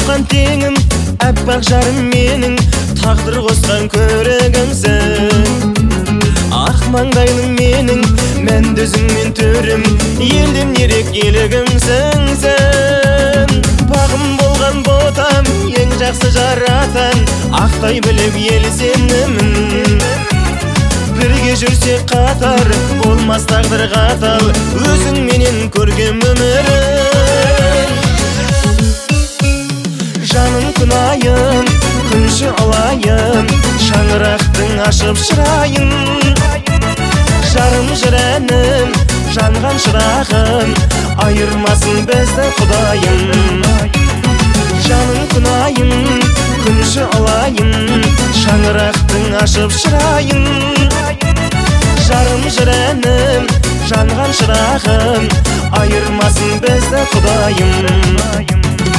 тапқан теңім, әппақ жарым менің, тағдыр қосқан көрігімсің. Ақ маңдайлым менің, мәндізің мен төрім, елден ерек елігімсің сен. Бағым болған ботам, ең жақсы жаратан, ақтай біліп ел сенімін. Бірге жүрсек қатар, болмас тағдыр қатал, өзің менен көргем өмірін. Жаным күнайым, күнші алайым, шаңырақтың ашып шырайын. Жарым жырәнім, жанған шырағым, айырмасын бізді Құдайым. Жаным күнайым, күнші алайым, шаңырақтың ашып шырайын. Жарым жырәнім, жанған шырағым, айырмасын бізді Құдайым.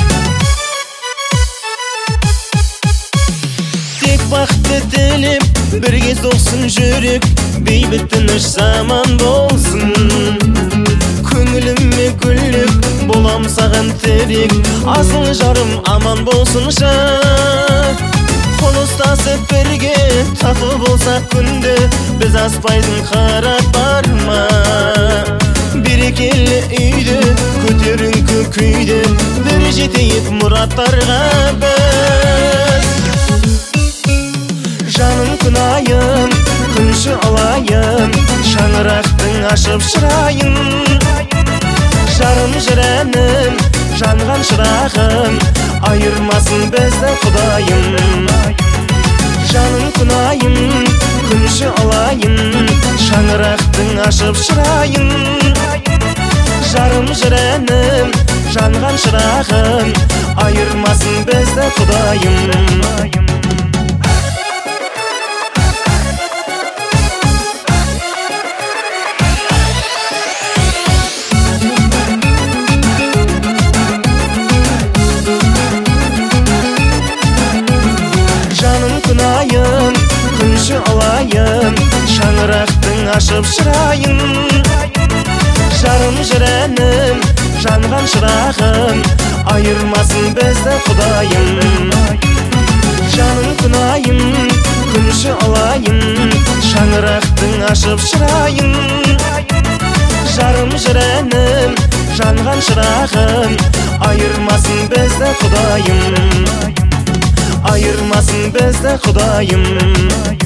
Тек бақытты тілеп, бірге соқсын жүрек, бейбіт тыныш заман болсын. Көңіліме гүлік, болам саған терек, асыл жарым аман болсыншы. Қол ұстасып бірге, тату болсақ күнде, біз аспайтын қарат бар ма? Берекелі үйде, көтеріңкі күйде, бір жетейік мұраттарға біз. Жаным күнайым, күнші алайым, шаңырақтың ашып шырайын. Жарым жырәнім, жанған шырағым, айырмасын бізді Құдайым. Жаным күнайым, күнші алайым, шаңырақтың ашып шырайын. Жарым жырәнім, жанған шырағым, айырмасын бізді Құдайым. Күнайым, күнші алайым, шаңырақтың ашып шырайын. Жарым жырәнім, жанған шырағым, айырмасын бізді Құдайым. Жаным күнайым, күнші алайым, шаңырақтың ашып шырайын. Жарым жырәнім, жанған шырағым, айырмасын бізді Құдайым. Ayırmasın bizde Құдайым.